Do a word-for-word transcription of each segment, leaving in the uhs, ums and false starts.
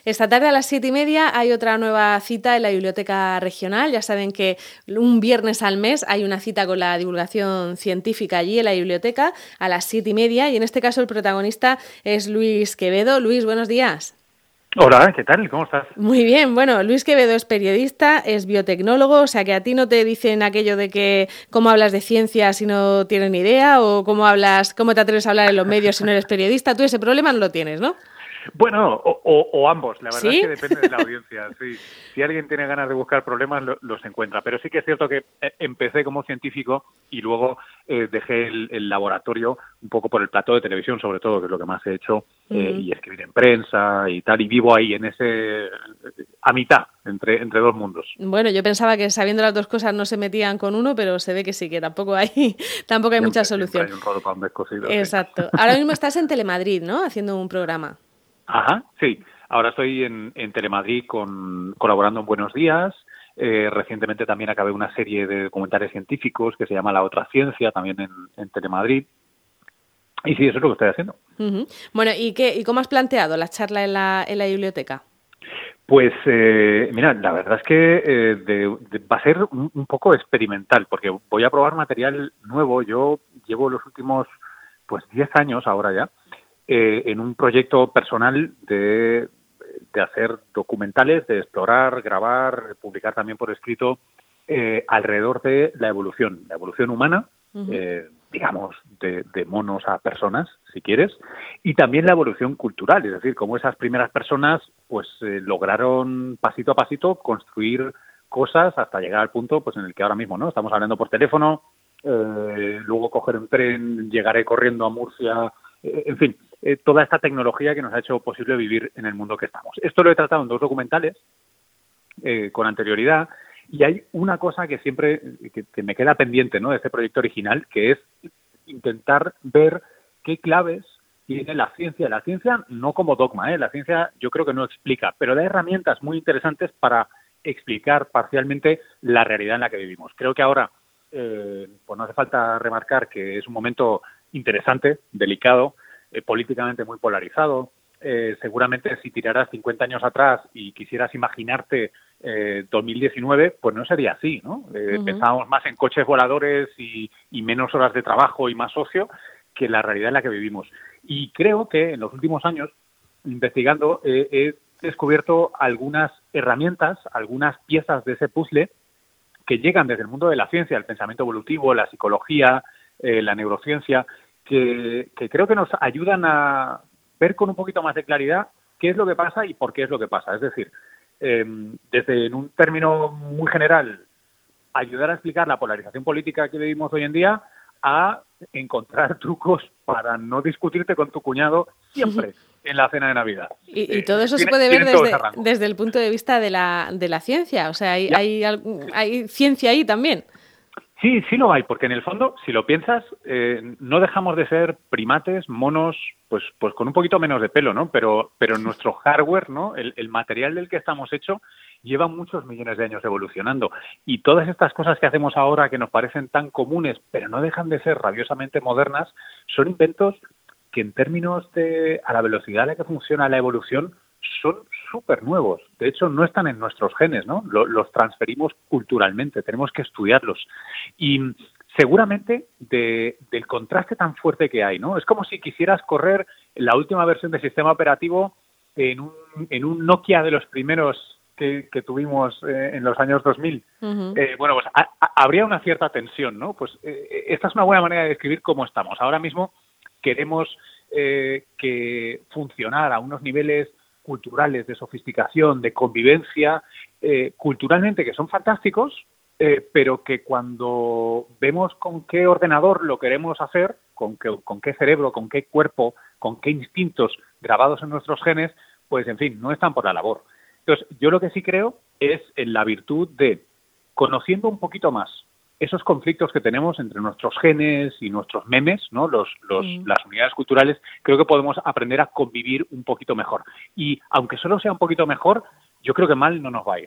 Esta tarde a las siete y media hay otra nueva cita en la Biblioteca Regional. Ya saben que un viernes al mes hay una cita con la divulgación científica allí en la biblioteca a las siete y media y en este caso el protagonista es Luis Quevedo. Luis, buenos días. Hola, ¿qué tal? ¿Cómo estás? Muy bien, bueno, Luis Quevedo es periodista, es biotecnólogo, o sea que a ti no te dicen aquello de que cómo hablas de ciencia si no tienes ni idea o cómo hablas, cómo te atreves a hablar en los medios si no eres periodista. Tú ese problema no lo tienes, ¿no? Bueno, o, o, o ambos, la verdad ¿Sí? es que depende de la audiencia. Sí. Si alguien tiene ganas de buscar problemas, lo, los encuentra. Pero sí que es cierto que eh, empecé como científico y luego eh, dejé el, el laboratorio un poco por el plató de televisión, sobre todo, que es lo que más he hecho, eh, Uh-huh. y escribir en prensa y tal, y vivo ahí, en ese, a mitad, entre, entre dos mundos. Bueno, yo pensaba que sabiendo las dos cosas no se metían con uno, pero se ve que sí, que tampoco hay, tampoco hay mucha Siempre, siempre solución. hay un rodo para un descosido, sí. Exacto. Ahora mismo estás en Telemadrid, ¿no? Haciendo un programa. Ajá, sí. Ahora estoy en, en Telemadrid con, colaborando en Buenos Días. Eh, recientemente también acabé una serie de documentales científicos que se llama La Otra Ciencia, también en, en Telemadrid. Y sí, eso es lo que estoy haciendo. Uh-huh. Bueno, ¿y qué y cómo has planteado la charla en la, en la biblioteca? Pues, eh, mira, la verdad es que eh, de, de, va a ser un, un poco experimental, porque voy a probar material nuevo. Yo llevo los últimos, pues, diez años ahora ya, eh, en un proyecto personal de, de hacer documentales, de explorar, grabar, publicar también por escrito eh, alrededor de la evolución, la evolución humana, uh-huh. eh, digamos, de, de monos a personas, si quieres, y también la evolución cultural, es decir, cómo esas primeras personas pues eh, lograron pasito a pasito construir cosas hasta llegar al punto pues en el que ahora mismo, ¿no? Estamos hablando por teléfono, eh, luego coger un tren, llegaré corriendo a Murcia, eh, en fin, eh, toda esta tecnología que nos ha hecho posible vivir en el mundo que estamos. Esto lo he tratado en dos documentales eh, con anterioridad. Y hay una cosa que siempre que, que me queda pendiente, ¿no?, de este proyecto original, que es intentar ver qué claves tiene la ciencia. La ciencia no como dogma, ¿eh? La ciencia yo creo que no explica, pero da herramientas muy interesantes para explicar parcialmente la realidad en la que vivimos. Creo que ahora, eh, pues no hace falta remarcar que es un momento interesante, delicado, eh, políticamente muy polarizado. Eh, seguramente si tiraras cincuenta años atrás y quisieras imaginarte eh, dos mil diecinueve, pues no sería así, ¿no? Eh, uh-huh. Pensábamos más en coches voladores y, y menos horas de trabajo y más ocio que la realidad en la que vivimos. Y creo que en los últimos años, investigando, eh, he descubierto algunas herramientas, algunas piezas de ese puzzle que llegan desde el mundo de la ciencia, el pensamiento evolutivo, la psicología, eh, la neurociencia, que, que creo que nos ayudan a ver con un poquito más de claridad qué es lo que pasa y por qué es lo que pasa. Es decir, eh, desde en un término muy general, ayudar a explicar la polarización política que vivimos hoy en día, a encontrar trucos para no discutirte con tu cuñado siempre en la cena de Navidad. Y, y todo eso eh, se puede ver desde, desde el punto de vista de la, de la ciencia. O sea, hay, hay, hay ciencia ahí también. Sí, sí lo hay, porque en el fondo, si lo piensas, eh, no dejamos de ser primates, monos, pues pues con un poquito menos de pelo, ¿no? Pero pero nuestro hardware, ¿no? El, el material del que estamos hecho lleva muchos millones de años evolucionando. Y todas estas cosas que hacemos ahora que nos parecen tan comunes, pero no dejan de ser rabiosamente modernas, son inventos que en términos de a la velocidad a la que funciona la evolución son súper nuevos. De hecho, no están en nuestros genes, ¿no? Los, los transferimos culturalmente, tenemos que estudiarlos. Y seguramente de, del contraste tan fuerte que hay, ¿no? Es como si quisieras correr la última versión del sistema operativo en un, en un Nokia de los primeros que, que tuvimos eh, en los años dos mil. Uh-huh. Eh, bueno, pues a, a, habría una cierta tensión, ¿no? Pues eh, esta es una buena manera de describir cómo estamos. Ahora mismo queremos eh, que funcionar a unos niveles culturales, de sofisticación, de convivencia, eh, culturalmente que son fantásticos, eh, pero que cuando vemos con qué ordenador lo queremos hacer, con qué, con qué cerebro, con qué cuerpo, con qué instintos grabados en nuestros genes, pues en fin, no están por la labor. Entonces, yo lo que sí creo es en la virtud de, conociendo un poquito más esos conflictos que tenemos entre nuestros genes y nuestros memes, ¿no? Los, los, mm. Las unidades culturales, creo que podemos aprender a convivir un poquito mejor. Y aunque solo sea un poquito mejor, yo creo que mal no nos va a ir.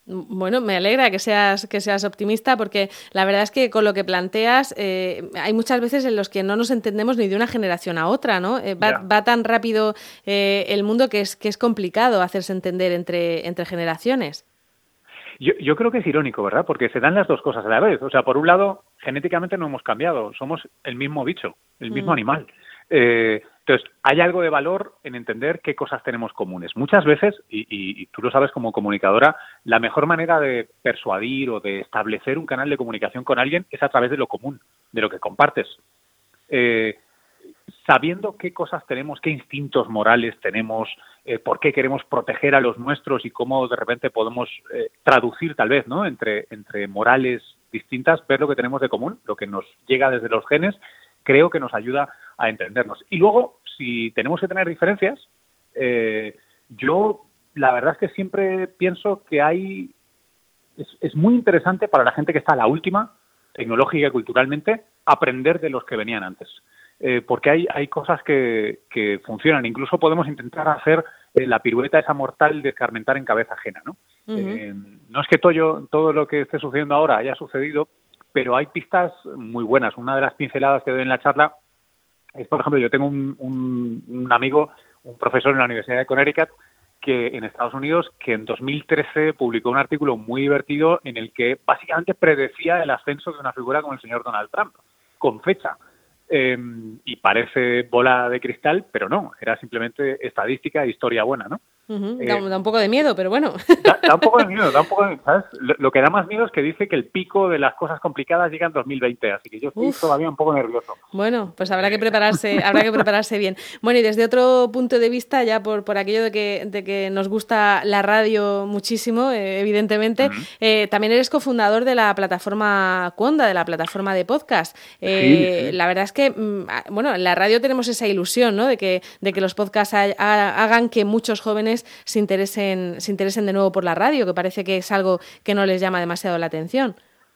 Bueno, me alegra que seas, que seas optimista, porque la verdad es que con lo que planteas eh, hay muchas veces en los que no nos entendemos ni de una generación a otra, ¿no? Eh, va, va tan rápido eh, el mundo que es, que es complicado hacerse entender entre, entre generaciones. Yo, yo creo que es irónico, ¿verdad? Porque se dan las dos cosas a la vez. O sea, por un lado, genéticamente no hemos cambiado, somos el mismo bicho, el mismo mm. animal. Eh, entonces, hay algo de valor en entender qué cosas tenemos comunes. Muchas veces, y, y, y tú lo sabes como comunicadora, la mejor manera de persuadir o de establecer un canal de comunicación con alguien es a través de lo común, de lo que compartes. Eh, sabiendo qué cosas tenemos, qué instintos morales tenemos, eh, por qué queremos proteger a los nuestros y cómo de repente podemos eh, traducir tal vez, ¿no? Entre, entre morales distintas, ver lo que tenemos de común, lo que nos llega desde los genes, creo que nos ayuda a entendernos. Y luego, si tenemos que tener diferencias, eh, yo la verdad es que siempre pienso que hay es, es muy interesante para la gente que está a la última, tecnológica y culturalmente, aprender de los que venían antes. Eh, porque hay, hay cosas que, que funcionan. Incluso podemos intentar hacer eh, la pirueta esa mortal de escarmentar en cabeza ajena, ¿no? Uh-huh. Eh, no es que todo, todo lo que esté sucediendo ahora haya sucedido, pero hay pistas muy buenas. Una de las pinceladas que doy en la charla es, por ejemplo, yo tengo un, un, un amigo, un profesor en la Universidad de Connecticut, que en Estados Unidos, que en dos mil trece publicó un artículo muy divertido en el que básicamente predecía el ascenso de una figura como el señor Donald Trump, con fecha. Eh, y parece bola de cristal, pero no, era simplemente estadística e historia buena, ¿no? Uh-huh. Da, eh, da un poco de miedo, pero bueno. Da, da un poco de miedo, da un poco de, ¿sabes? Lo, lo que da más miedo es que dice que el pico de las cosas complicadas llega en dos mil veinte, así que yo estoy Uf. todavía un poco nervioso. Bueno, pues habrá que prepararse, habrá que prepararse bien. Bueno, y desde otro punto de vista, ya por, por aquello de que, de que nos gusta la radio muchísimo, eh, evidentemente, uh-huh. eh, también eres cofundador de la plataforma Cuonda, de la plataforma de podcast. Eh, sí, sí. La verdad es que, bueno, en la radio tenemos esa ilusión, ¿no? De que, de que los podcasts ha, ha, hagan que muchos jóvenes se interesen, se interesen de nuevo por la radio, que parece que es algo que no les llama demasiado la atención.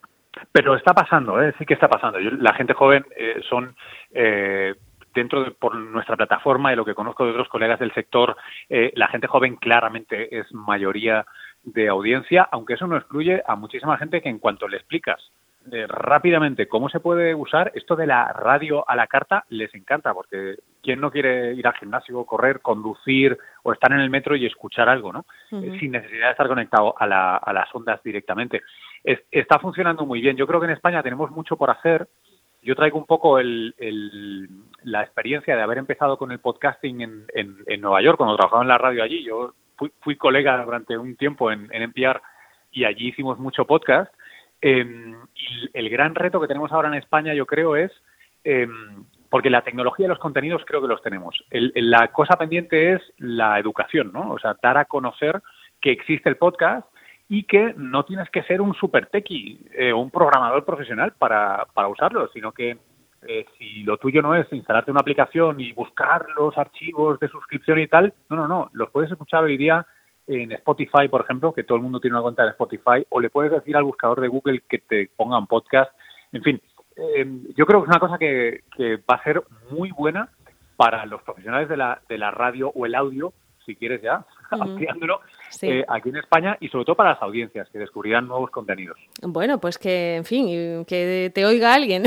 Pero está pasando, ¿eh? Sí que está pasando. Yo, la gente joven eh, son, eh, dentro de por nuestra plataforma y lo que conozco de otros colegas del sector, eh, la gente joven claramente es mayoría de audiencia, aunque eso no excluye a muchísima gente que en cuanto le explicas Eh, rápidamente cómo se puede usar esto de la radio a la carta, les encanta, porque ¿quién no quiere ir al gimnasio, correr, conducir o estar en el metro y escuchar algo, ¿no? Uh-huh. Eh, sin necesidad de estar conectado a, la, a las ondas directamente. Es, está funcionando muy bien. Yo creo que en España tenemos mucho por hacer. Yo traigo un poco el, el, la experiencia de haber empezado con el podcasting en, en, en Nueva York, cuando trabajaba en la radio allí. Yo fui, fui colega durante un tiempo en, en N P R y allí hicimos mucho podcast. Eh, y el gran reto que tenemos ahora en España, yo creo, es, eh, porque la tecnología y los contenidos creo que los tenemos. El, el, la cosa pendiente es la educación, ¿no? O sea, dar a conocer que existe el podcast y que no tienes que ser un super techie o eh, un programador profesional para, para usarlo, sino que eh, si lo tuyo no es instalarte una aplicación y buscar los archivos de suscripción y tal, no, no, no, los puedes escuchar hoy día en Spotify, por ejemplo, que todo el mundo tiene una cuenta de Spotify, o le puedes decir al buscador de Google que te ponga un podcast. En fin, eh, yo creo que es una cosa que, que va a ser muy buena para los profesionales de la, de la radio o el audio, si quieres ya, uh-huh. ampliándolo, sí. eh, aquí en España, y sobre todo para las audiencias, que descubrirán nuevos contenidos. Bueno, pues que, en fin, que te oiga alguien.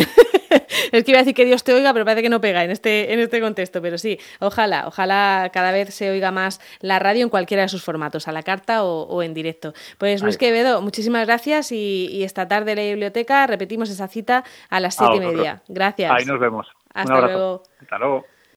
Es que iba a decir que Dios te oiga, pero parece que no pega en este, en este contexto. Pero sí, ojalá, ojalá cada vez se oiga más la radio en cualquiera de sus formatos, a la carta o, o en directo. Pues Luis Quevedo, muchísimas gracias y, y esta tarde en la biblioteca repetimos esa cita a las siete y media. Gracias. Ahí nos vemos. Hasta luego. Hasta luego.